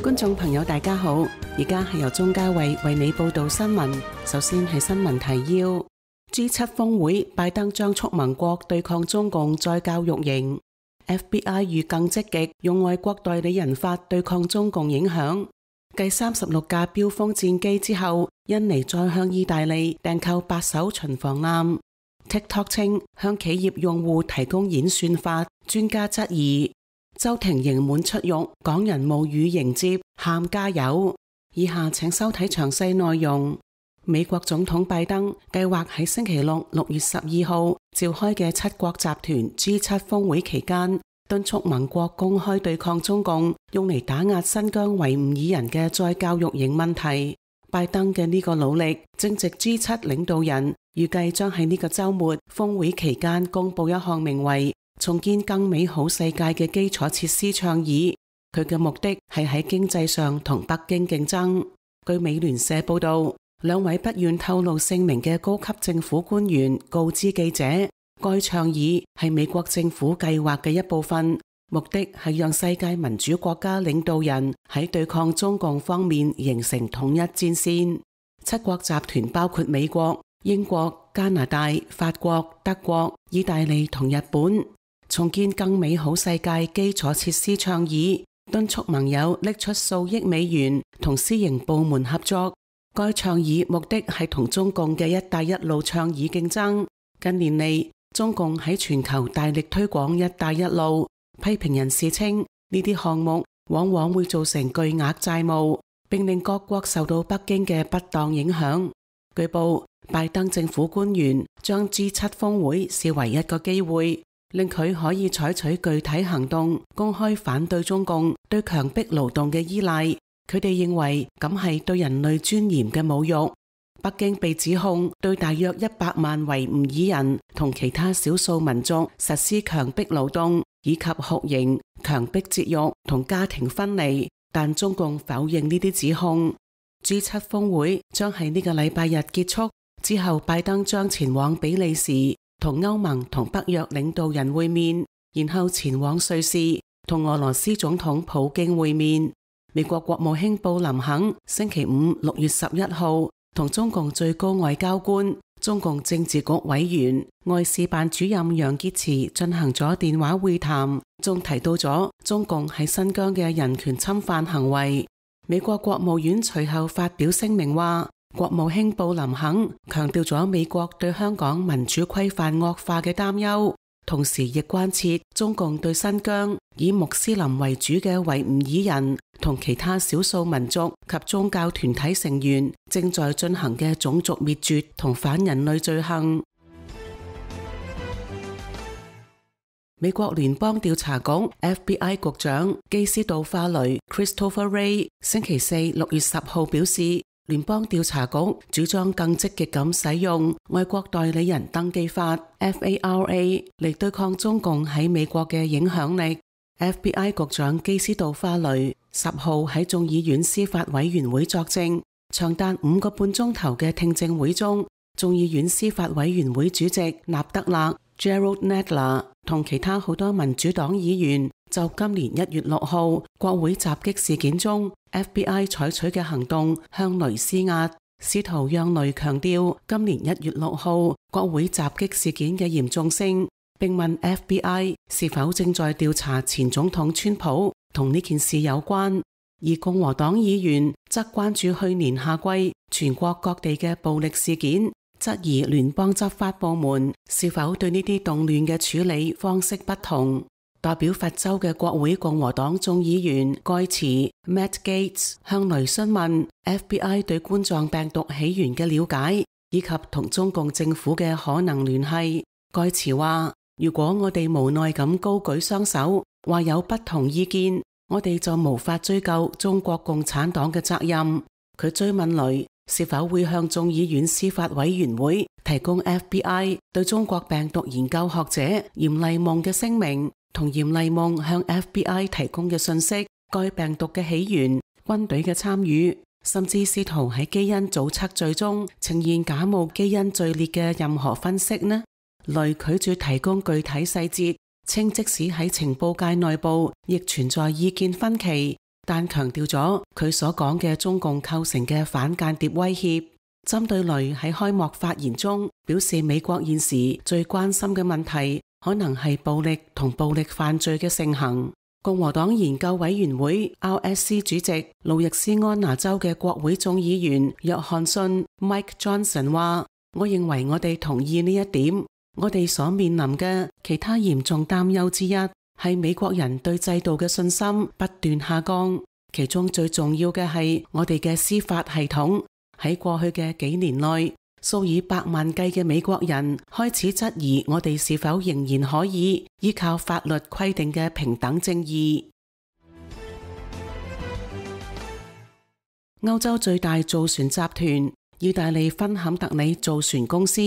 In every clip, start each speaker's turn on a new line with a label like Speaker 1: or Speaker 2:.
Speaker 1: 觀眾朋友大家好，而家係由鍾嘉慧為你報道新聞。首先係新聞提要：G7 峰會，拜登將促盟國對抗中共再教育營。FBI 欲更積極用外國代理人法對抗中共影響。繼36架飆風戰機之後，印尼再向意大利訂購8艘巡防艦。TikTok 稱向企業用戶提供演算法，專家質疑。周庭刑滿出獄，港人冒雨迎接，喊加油。以下請收睇詳細內容。美國總統拜登計劃喺星期六6月12號召開嘅七國集團 G7 峰會期間，敦促盟國公開對抗中共用嚟打壓新疆維吾爾人嘅再教育營問題。拜登嘅呢個努力正值 G7 領導人預計將喺呢個週末峰會期間公布一項名為重建更美好世界嘅基礎設施倡議，佢嘅目的係喺經濟上同北京競爭。據美聯社報道，兩位不願透露姓名嘅高級政府官員告知記者，該倡議係美國政府計劃嘅一部分，目的係讓世界民主國家領導人喺對抗中共方面形成統一戰線。七國集團包括美國、英國、加拿大、法國、德國、意大利同日本。重建更美好世界基礎設施倡議，敦促盟友搦出數億美元同私營部門合作。該倡議目的係同中共嘅一帶一路倡議競爭。近年嚟，中共喺全球大力推廣一帶一路，批評人士稱呢啲項目往往會造成巨額債務，並令各國受到北京嘅不當影響。據報，拜登政府官員將 G7 峰會視為一個機會，令佢可以採取具體行動，公開反對中共對強迫勞動嘅依賴。佢哋認為咁係對人類尊嚴嘅侮辱。北京被指控對大約100萬維吾爾人同其他少數民族實施強迫勞動，以及酷刑、強迫節育同家庭分離，但中共否認呢啲指控。G7 峰會將喺呢個禮拜日結束，之後拜登將前往比利時同歐盟同北約領導人會面，然後前往瑞士同俄羅斯總統普京會面。美國國務卿布林肯星期五6月11號同中共最高外交官、中共政治局委員、外事辦主任楊潔篪進行咗電話會談，仲提到咗中共喺新疆嘅人權侵犯行為。美國國務院隨後發表聲明話，國務卿布林肯強調咗美國對香港民主規範惡化嘅擔憂，同時亦關切中共對新疆以穆斯林為主嘅維吾爾人同其他少數民族及宗教團體成員正在進行嘅種族滅絕同反人類罪行。美國聯邦調查局 FBI 局長基斯杜化雷 Christopher Wray 星期四6月10號表示，聯邦調查局主張更積極咁使用外國代理人登記法 FARA 嚟對抗中共喺美國嘅影響力。FBI 局長基斯杜化雷10號喺眾議院司法委員會作證，長達5個半鐘頭嘅聽證會中，眾議院司法委員會主席納德勒 Gerald Nadler 同其他好多民主黨議員就今年1月6號國會襲擊事件中 FBI 採取嘅行動向雷施壓，試圖讓雷強調今年1月6號國會襲擊事件嘅嚴重性，並問 FBI 是否正在調查前總統川普同呢件事有關。而共和黨議員則關注去年夏季全國各地嘅暴力事件，質疑聯邦執法部門是否對呢啲動亂嘅處理方式不同。代表佛州嘅國會共和黨眾議員蓋茨 Matt Gaetz 向雷詢問 FBI 對冠狀病毒起源嘅了解，以及同中共政府嘅可能聯繫。蓋茨話，如果我哋無奈咁高舉雙手，話有不同意見，我哋就無法追究中國共產黨嘅責任。佢追問雷是否會向眾議院司法委員會提供 FBI 對中國病毒研究學者嚴麗夢嘅聲明，同嚴麗夢向 FBI 提供嘅信息，該病毒嘅起源、軍隊嘅參與，甚至試圖喺基因組測序中呈現假冒基因序列嘅任何分析呢？雷拒絕提供具體細節，稱即使喺情報界內部亦存在意見分歧， 但強調咗佢所講嘅中共構成嘅反間諜威脅。針對雷喺開幕發言中表示，美國現時最關心嘅問題可能係暴力同暴力犯罪嘅盛行。共和黨研究委員會 RSC 主席路易斯安那州嘅國會眾議員約翰遜 Mike Johnson 話：我認為我哋同意呢一點。我哋所面臨嘅其他嚴重擔憂之一係美國人對制度嘅信心不斷下降，其中最重要嘅係我哋嘅司法系統。喺過去嘅幾年內，數以百萬計嘅美國人開始質疑我哋是否仍然可以依靠法律規定嘅平等正義。歐洲最大造船集團意大利芬坎特里造船公司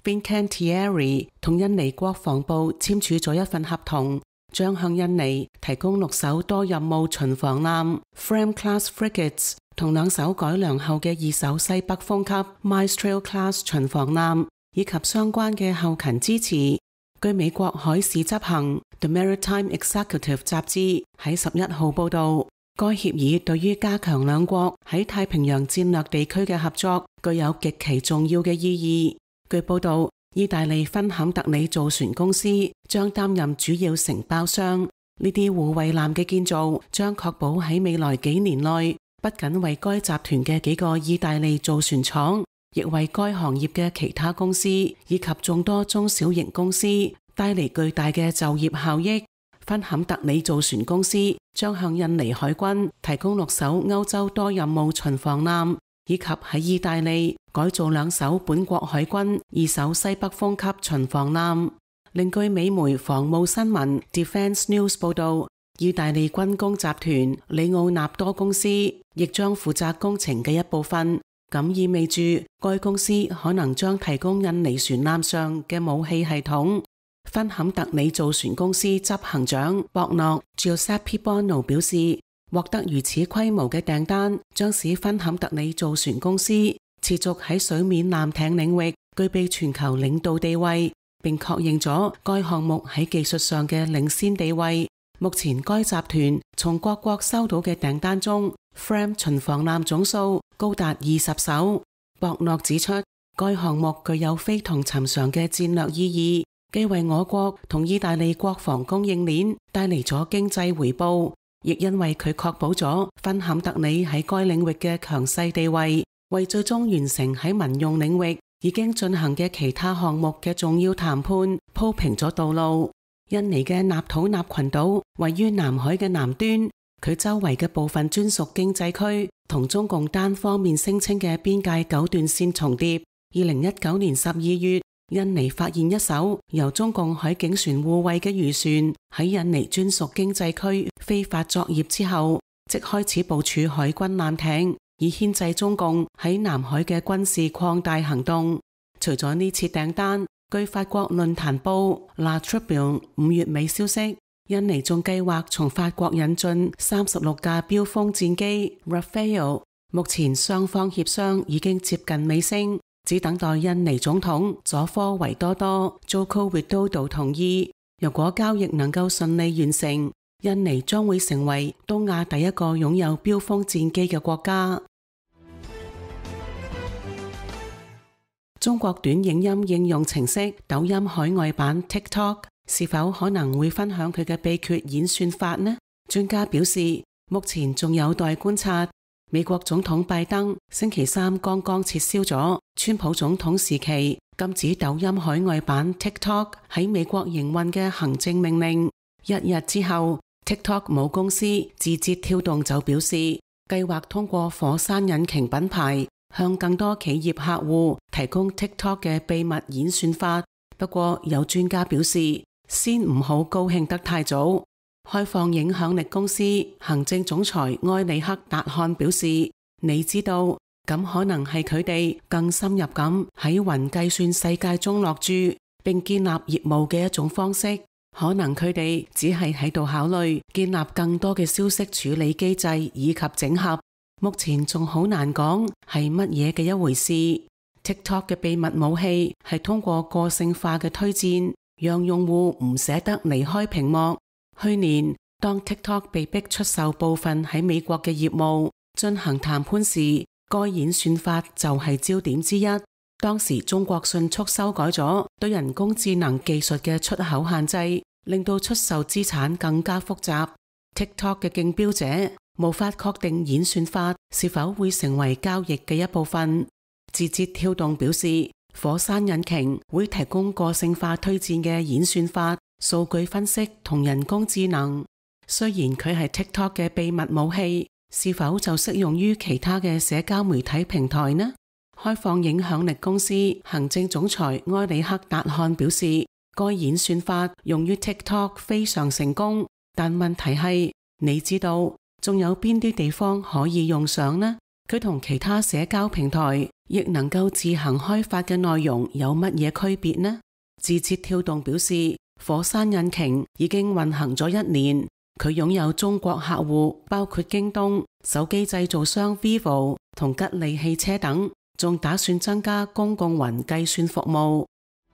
Speaker 1: Fincantieri 同印尼國防部簽署咗一份合同，將向印尼提供6艘多任務巡防艦 Fram Class Frigates 同2艘改良後嘅2艘西北風級 Mistral Class 巡防艦，以及相關嘅後勤支持。據美國海事執行 The Maritime Executive 雜誌喺11號報道，該協議對於加強兩國喺太平洋戰略地區嘅合作具有極其重要嘅意義。據報道，意大利芬坎特里造船公司將擔任主要承包商，呢啲護衛艦嘅建造將確保喺未來幾年內，不僅為該集團嘅幾個意大利造船廠，亦為該行業嘅其他公司以及眾多中小型公司帶嚟巨大嘅就業效益。芬坎特里造船公司將向印尼海軍提供6艘歐洲多任務巡防艦，以及喺意大利改造2艘本國海軍2艘西北風級巡防艦。另據美媒防務新聞 Defense News 報道，意大利軍工集團里奧納多公司亦將負責工程嘅一部分，咁意味住該公司可能將提供印尼船艦上嘅武器系統。芬坎特里造船公司執行長博諾 Giuseppe Bono 表示，獲得如此規模嘅訂單將使芬坎特里造船公司持續喺水面艦艇領域具備全球領導地位，並確認咗該項目喺技術上嘅領先地位。目前該集團從各國收到嘅訂單中 Fram 巡防艦總數高達20艘。博諾指出，該項目具有非同尋常嘅戰略意義，既為我國同意大利國防供應鏈帶嚟咗經濟回報，亦因為佢確保咗芬坎特里喺該領域嘅強勢地位，為最終完成喺民用領域已經進行嘅其他項目嘅重要談判鋪平咗道路。印尼嘅納土納群島位於南海嘅南端，佢周圍嘅部分專屬經濟區同中共單方面聲稱嘅邊界9段線重疊。2019年12月，印尼發現一艘由中共海警船護衛嘅漁船喺印尼專屬經濟區非法作業之後，即開始部署海軍艦艇，以牽制中共喺南海嘅軍事擴大行動。除咗呢次訂單，據法國論壇報 La Tribune 5月尾消息，印尼仲計劃從法國引進36架飆風戰機 Rafale。目前雙方協商已經接近尾聲，只等待印尼總統佐科維多多 Joko Widodo 同意。如果交易能夠順利完成，印尼將會成為東亞第一個擁有飆風戰機嘅國家。中國短影音應用程式抖音海外版 TikTok 是否可能會分享佢嘅秘訣演算法呢？專家表示，目前仲有待觀察。美國總統拜登星期三剛剛撤銷咗川普總統時期禁止抖音海外版 TikTok 喺美國營運嘅行政命令。一日之後， TikTok 母公司字節跳動就表示，計劃通過火山引擎品牌向更多企業客戶提供 TikTok 嘅秘密演算法。不過有專家表示，先唔好高興得太早。開放影響力公司行政總裁埃里克達漢表示，你知道，咁可能係佢哋更深入咁喺雲計算世界中落注並建立業務嘅一種方式。可能佢哋只係喺度考慮建立更多嘅消息處理機制以及整合。目前仲好難講係乜嘢嘅一回事。TikTok 嘅秘密武器係通過個性化嘅推薦，讓用戶唔捨得離開屏幕。去年當 TikTok 被逼出售部分喺美國嘅業務進行談判時，該演算法就係焦點之一。當時中國迅速修改咗對人工智能技術嘅出口限制，令到出售資產更加複雜。TikTok 嘅競標者無法確定演算法是否會成為交易嘅一部分。字節跳動表示，火山引擎會提供個性化推薦嘅演算法、數據分析同人工智能。雖然佢係 TikTok 嘅秘密武器，是否就適用於其他嘅社交媒體平台呢？開放影響力公司行政總裁埃里克達漢表示，該演算法用於 TikTok 非常成功，但問題係，你知道仲有邊啲地方可以用上呢？佢同其他社交平台亦能夠自行開發嘅內容有乜嘢區別呢？字節跳動表示，火山引擎已經運行咗1年，佢擁有中國客戶，包括京東、手機製造商 Vivo 同吉利汽車等，仲打算增加公共雲計算服務。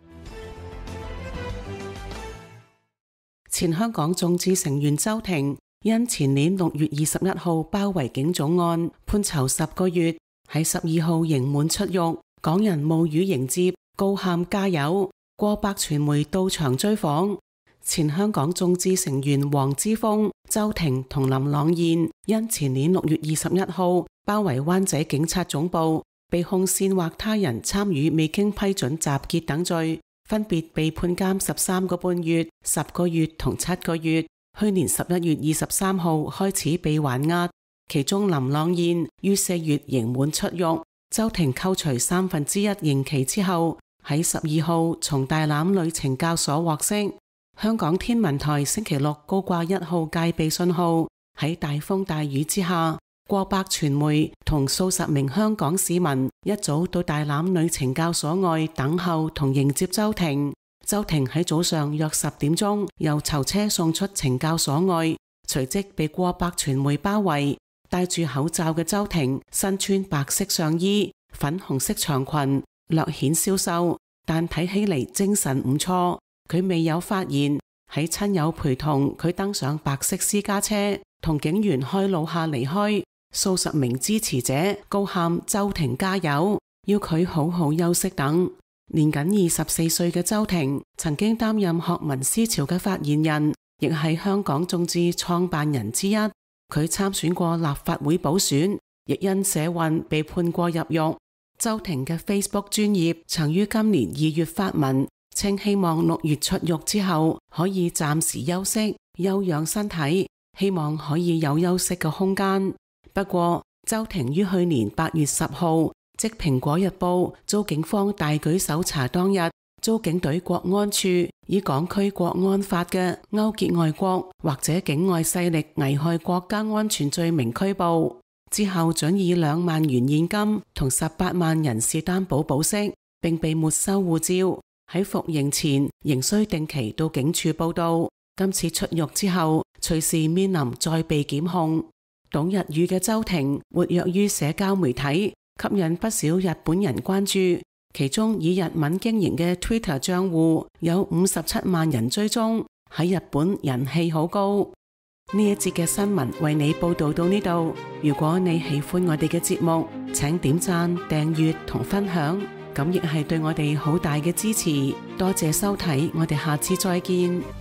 Speaker 1: 前香港眾志成員周庭因前年6月21號包圍警總案判囚10個月，喺12號刑滿出獄，港人冒雨迎接，高喊加油，過百傳媒到場追訪。前香港眾志成員黃之鋒、周庭同林朗彥因前年6月21號包圍灣仔警察總部，被控煽惑他人參與未經批准集結等罪，分別被判監13個半月、10個月同7個月。去年11月23號開始被還押，其中林朗彥於4月刑滿出獄，周庭扣除1/3刑期之後，喺12號從大欖女懲教所獲釋。香港天文台星期六高掛1號戒備信號，喺大風大雨之下，過百傳媒同數十名香港市民一早到大欖女懲教所外等候同迎接周庭。周庭喺早上約10點鐘由囚車送出懲教所外，隨即被過百傳媒包圍。戴住口罩嘅周庭身穿白色上衣、粉紅色長裙，略顯消瘦，但睇起嚟精神唔錯。佢未有發言，喺親友陪同佢登上白色私家車，同警員開路下離開。數十名支持者高喊周庭加油，要佢好好休息等。年僅24歲嘅周庭曾經擔任學民思潮嘅發言人，亦係香港眾志創辦人之一。佢參選過立法會補選，亦因社運被判過入獄。周庭嘅 Facebook 專頁曾於今年2月發文，稱希望6月出獄之後可以暫時休息休養身體，希望可以有休息嘅空間。不過周庭於去年8月10號即蘋果日報遭警方大舉搜查當日，遭警隊國安處以港區國安法嘅勾結外國或者境外勢力危害國家安全罪名拘捕，之後准以2萬元現金同18萬人事擔保保釋，並被沒收護照。喺服刑前仍需定期到警署報到。今次出獄之後，隨時面臨再被檢控。懂日語嘅周庭活躍於社交媒體，吸引不少日本人關注，其中以日文經營嘅 Twitter 賬戶有57萬人追蹤，喺日本人氣好高。呢一節嘅新聞為你報道到呢度。如果你喜歡我哋嘅節目，請點讚、訂閱同分享，咁亦係對我哋好大嘅支持。多謝收睇，我哋下次再見。